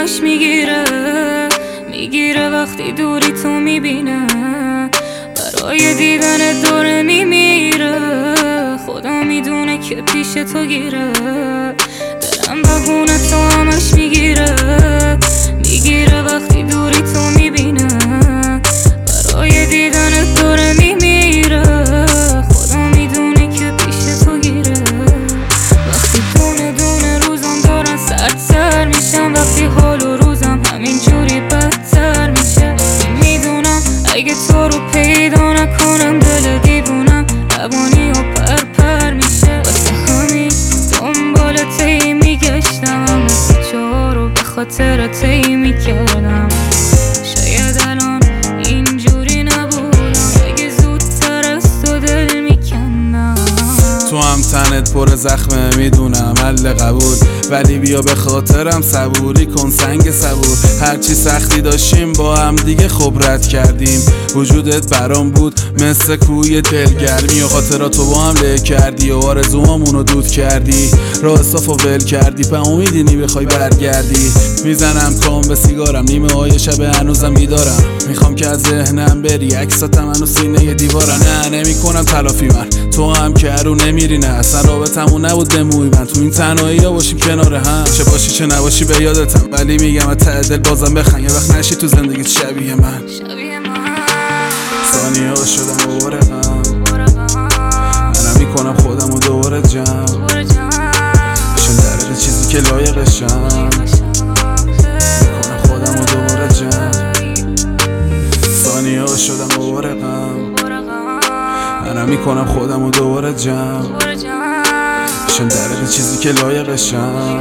همش میگیره وقتی دوری تو میبینه، برای دیدن داره میمیره. خدا میدونه که پیش تو گیره، دلم بهونه تو همش میگیره وقتی دوری تو میبینه، برای دیدن داره میمیره. خدا میدونه که پیش تو گیره. وقتی دونه دونه روزم دارن سر میشم، وقتی حال و روزم همینجوری بدتر میشه. میدونم اگه تو رو پیدا نکنم دل دیوونم روانی و پر میشه. واسه همین دنبال تی میگشتم، همه چه رو به خاطر تی میکردم. شاید الان اینجوری نبودم اگه زودتر از تو دل میکندم. تو هم تنت پر زخمه میدونم حل قبول، ولی بیا به خاطرم صبوری کن سنگ صبور. هرچی سختی داشتیم با هم دیگه خب رد کردیم، وجودت برام بود مثل کوی دلگرمی و خاطراتو با هم له کردی و آرزوهامونو دود کردی. راه صافو ول کردی به امیدی بخوای برگردی. میزنم کام به سیگارم نیمه های شب هنوزم بیدارم، میخوام که از ذهنم بری عکساتم هنوز سینه دیوارم. نه نمیکنم تلافی من تو هم که رو نمیری، نه اصلا رابطمون نبود بموی من تو این تنهایی ها باشیم کنار هم. چه باشی چه نباشی به یادتم، ولی میگم از ته دل بازم بخن یه وقت نشی تو زندگیت شبیه من. ثانیه ها شدم دوباره غم، منم میکنم خودم و دوباره جمع بشم در چیزی که لایقشم. میکنم خودم و دوباره جمع، ثانیه ها شدم دوباره غم، منم میکنم خودم و دوباره جمع بشم در چیزی که لایقشم.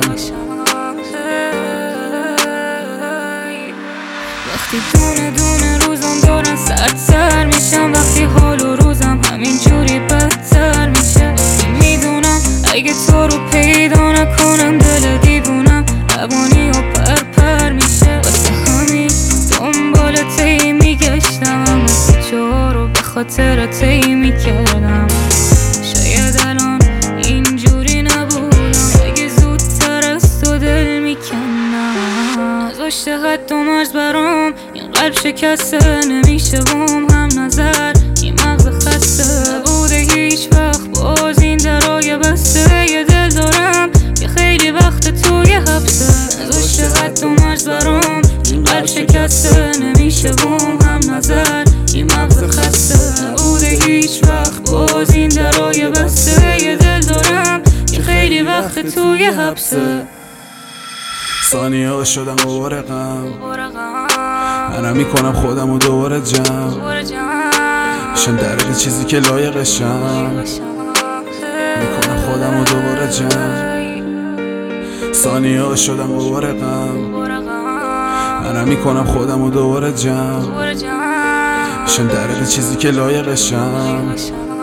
وقتی دونه دونه روزم دارن سر میشم، وقتی حال و روزم همینجوری بدتر میشه. میدونم اگه تو رو پیدا نکنم دل دیوونم روانی و پر میشه. واسه همین دنبال تی میگشتم، همه چه رو به خاطر تی میکردم. شاید الان اینجوری نبودم اگه زودتر از تو دل میکندم. نذاشته حد و مرز برام، این قلب شکسته نمیشه بام هم نظر. این مغز خسته نبوده هیچ وقت باز این درای بسته. یه دل دارم که خیلی وقت توی حبسه. نذاشته حد و مرز برام، این قلب شکسته نمیشه بام هم نظر. این مغز خسته نبوده هیچ وقت باز این درای بسته. یه دل دارم که خیلی وقت توی حبسه. ثانیه ها شدم دوباره غم، منم میکنم خودم و دوباره جمع بشم در چیزی که لایقشم. میکنم خودم و دوباره جمع، ثانیه ها شدم دوباره غم، منم میکنم خودم و دوباره جمع بشم در چیزی که لایقشم.